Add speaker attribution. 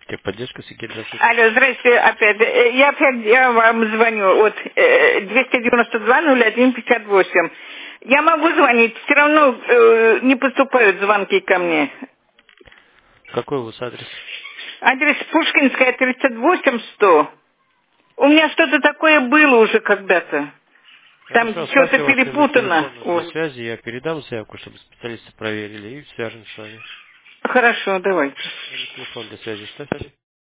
Speaker 1: Техподдержка, Сергей, здравствуйте.
Speaker 2: Алло, здрасте, опять. Я вам звоню. Вот 292-01-58. Я могу звонить, все равно не поступают звонки ко мне.
Speaker 1: Какой у вас адрес?
Speaker 2: Адрес Пушкинская, 38-100. У меня что-то такое было уже когда-то. Там
Speaker 1: Хорошо,
Speaker 2: что-то
Speaker 1: оставьте ваш номер
Speaker 2: перепутано.
Speaker 1: телефона для
Speaker 2: Ой.
Speaker 1: связи, я передам заявку, чтобы специалисты проверили и свяжем с вами.
Speaker 2: Хорошо, давайте.
Speaker 1: Номер телефона для связи оставьте.